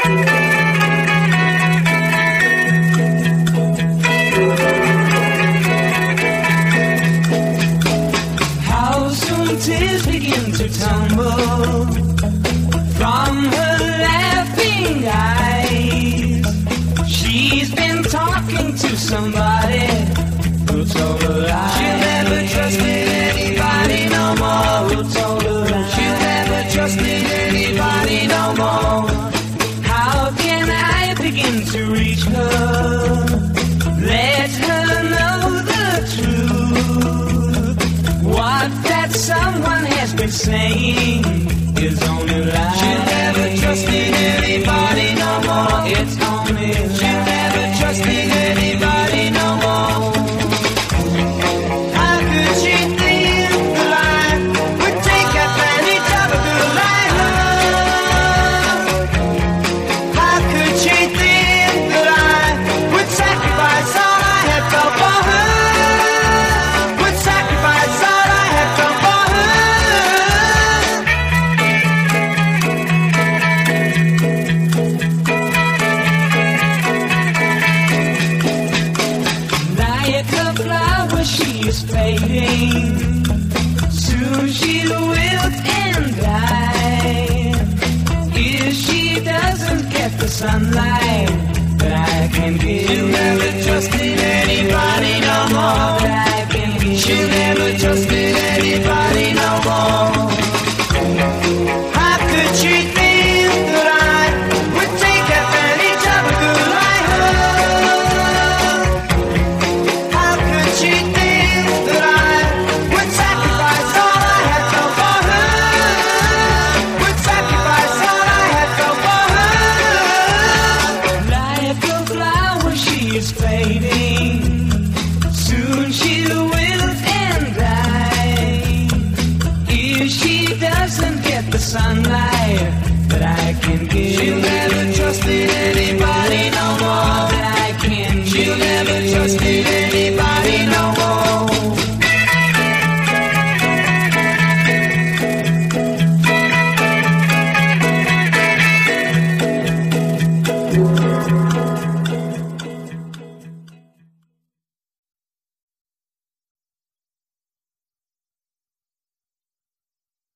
Tears begin to tumble from her laughing eyes. She's been talking to somebody who told her lies. She'll never trusted anybody no more. Who told her lies. She'll never trusted anybody no more. How can I begin to reach her? Let her know the truth. What that someone has been saying is only lies. She'll never trusted anybody no more. It's only lies. She'll never trusted anybody no more. How could she think the lie would take advantage of a girl like her? How could she think the lie would sacrifice all I had felt for her? Would sacrifice all I had felt for her? Like a flower, she is fading. Soon she will and die. If she doesn't get the sunlight that I can give, she'll never trusted anybody no more. That I can give, she'll never trusted anybody no more. How could she think that I would take advantage of a girl like her? How could she think that I would sacrifice all I had felt for her? Would sacrifice all I had felt for her? Like a flower, she is fading. Soon she will and die. If she doesn't get the sunlight that I can give, she'll never trusted anybody no more. That I can give, she'll never trusted